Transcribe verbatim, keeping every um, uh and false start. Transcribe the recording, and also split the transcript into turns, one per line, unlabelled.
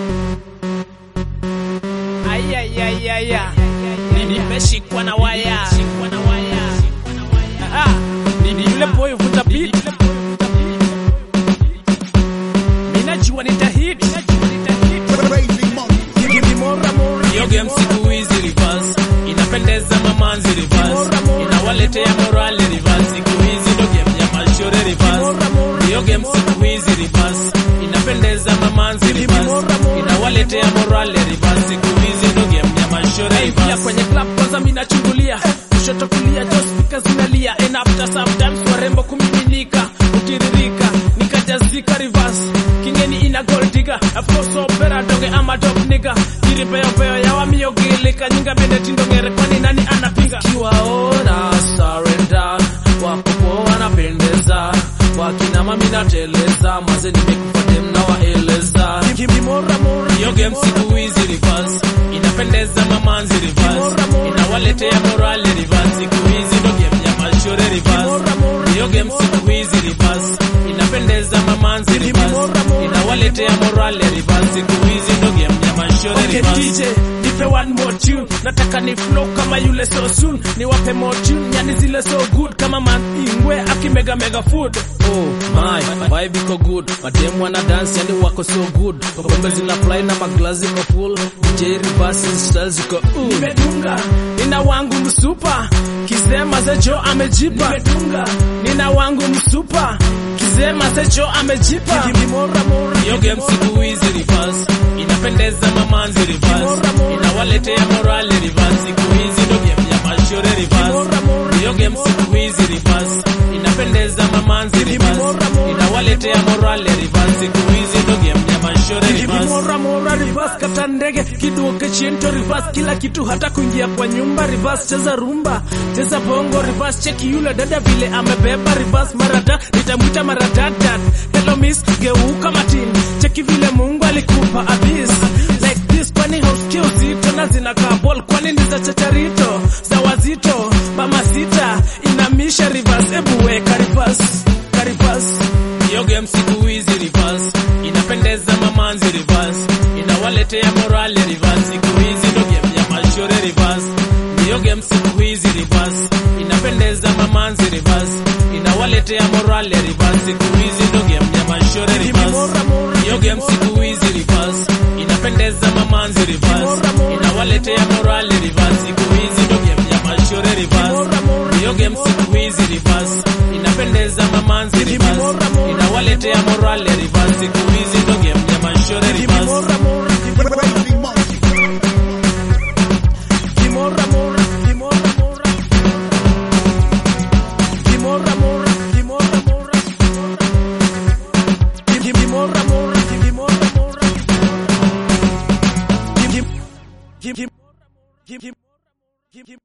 Ayayayaya, nimeshikwa na waya. Ah, ni yule boy vuta beat. Ninajua nitahit.
Yo game siku hizi reverse, inapendeza mamanzi reverse, inawaletea morale reverse. Siku hizi ndo game ya mashore reverse. Yo game siku hizi reverse, inapendeza mamanzi reverse, inawaletea morale reverse. Siku hizi ndo game ya mashore reverse.
Pia kwenye club kwanza mimi nachungulia, kushoto kulia jo speakers zinalia, and after sometimes warembo kumiminika, utiririka nikajazika reverse. Kingeni ina gold digger, of course opera doge ama top nigga. Kiripeo peo ya wamio gilika, nyinga bende tindo ngere kwani nani anapinga.
Kiwaona surrender, wapopo wanapendeza, wakina mami nateleza, maze nimekufa dem na waeleza.
Kimi mora mora,
yo game siku hizi reverse, inapendeza mamanzi reverse, inawaletea morale reverse. Siku hizi ndo game ya mashore reverse. Yo game siku hizi reverse, inapendeza mamanzi reverse, inawaletea morale reverse. Siku hizi ndo game ya mashore
okay,
reverse.
D J nipe one more tune, nataka ni flow kama yule so soon, niwape more tune yani zile so good kama man ingwe akimega mega food.
Oh my, vibe iko good, mademu wana dance yani wako so good, pombe zina fly na maglazi iko full, D J reverse styles ziko uh.
Nimedunga nina wangu msupa, kisema zejo amejipa. Nimedunga nina wangu msupa, kisema zejo amejipa.
Yo game siku hizi reverse, inapendeza mamanzi reverse, inawaletea morale reverse. Siku hizi ndo game ya mashore reverse. Yo game siku hizi reverse, inapendeza mamanzi reverse, inawaletea morale reverse. Siku hizi ndo game ya mashore reverse.
Mora mora reverse, kata ndege kiduoke chiento reverse, kila kitu hata kuingia kwa nyumba reverse. Cheza rumba, cheza bongo reverse, cheki yule dada vile amebeba reverse. Marada nitamwita maradada, hello miss geuka matin, cheki vile Mungu alikupa abyss like this. Kwani hausikii uzito na zinakaa ball, kwani ni za chacharito za wazito. Mama sita inamisha reverse, ebu weka reverse reverse.
Yo game siku hizi reverse, inapendeza mamanzi reverse, inawaletea morale reverse. Siku hizi ndo game ya mashore reverse. Yo game siku hizi reverse, inapendeza mamanzi reverse, inawaletea morale reverse. Siku hizi ndo game ya mashore reverse. Yo game siku hizi reverse, inapendeza mamanzi reverse, inawaletea morale reverse. Siku hizi ndo game ya mashore reverse. Yo game siku hizi reverse, inapendeza mamanzi reverse, inawaletea morale reverse. Siku hizi ndo game ya mashore reverse.
Give, give, give, give, give, give.